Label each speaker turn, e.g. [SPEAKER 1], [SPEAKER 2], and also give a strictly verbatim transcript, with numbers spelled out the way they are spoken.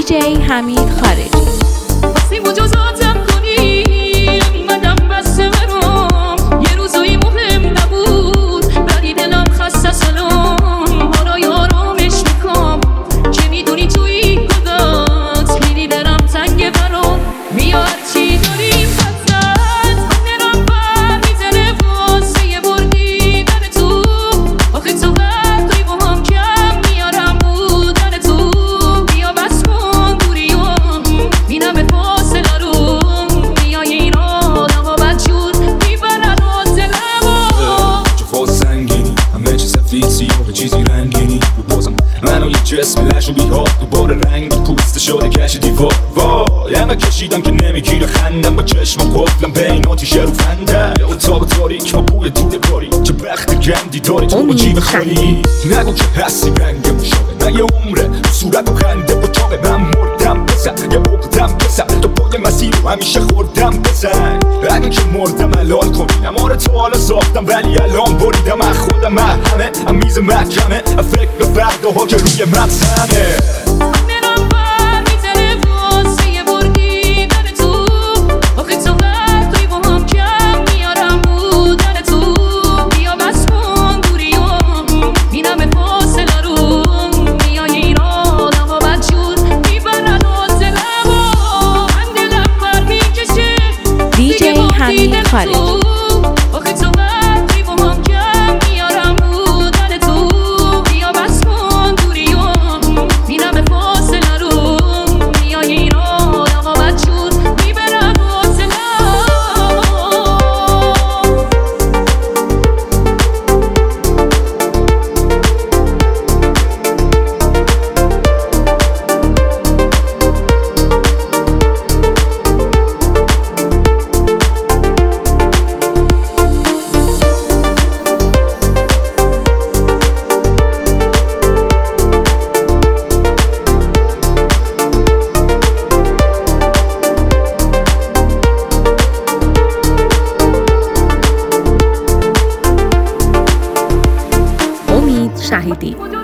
[SPEAKER 1] دیجی حمید خارجی.
[SPEAKER 2] وقتی مجازاتم کنی اومدم بس برام، یه روزایی مهم نبود ولی دلم خسته سلام. حالا یارامش میکنم که میدونی توی خدات میری دلم تنگ برام. میاد چی داریم فقط نرم بر میزنه واسه یه بردی در تو. آخه تو وقتی با هم کم میارم بودن تو. بیا بس کن دوریام اینمه فاصله رو. میای این آدم ها بدجور میبرن از دلمو.
[SPEAKER 3] جفا سنگینی همه چه سفید سیاه چیزی رنگینی. بازم منو یه جسم لش و بیهاد دوباره رنگ پوسته شده کش دیوار. وای همه کشیدم که نمیگیره خندم با چشمم قفلم بین آتیشه رو فنده. یه اتاق تاریک با بوی دود کاری چه بخت گندی داری تو با جیب خالی. نگو که هستی رنگ مشابه من یه عمره صورت و خنده با چاقه. من مردم بزن یه بردم بزن تو باقی مسیر رو همیشه خوردم بزن. اگه که مردم الان کنی نماره تو حالا ساختم ولی الان بریدم از خودم. من همه هم میز محکمه فکر به فرده ها که روی مبزنه.
[SPEAKER 2] نرم بر میزنه واسه یه بردی در تو. آخه تو وقتی با هم کم میارم بودن تو. بیا بس کن دوریام اینمه فاصله رو. میای این آدم ها بدجور میبرن از دلمو. من دلم بر میکشه
[SPEAKER 1] دیجی حمید خارجی.
[SPEAKER 2] آخه تو وقتی با هم کم میارم بودن تو. بیا بس کن دوریام اینمه فاصله رو. میای این آدم ها بدجور میبرن از دلمو.
[SPEAKER 1] امید شهیدی.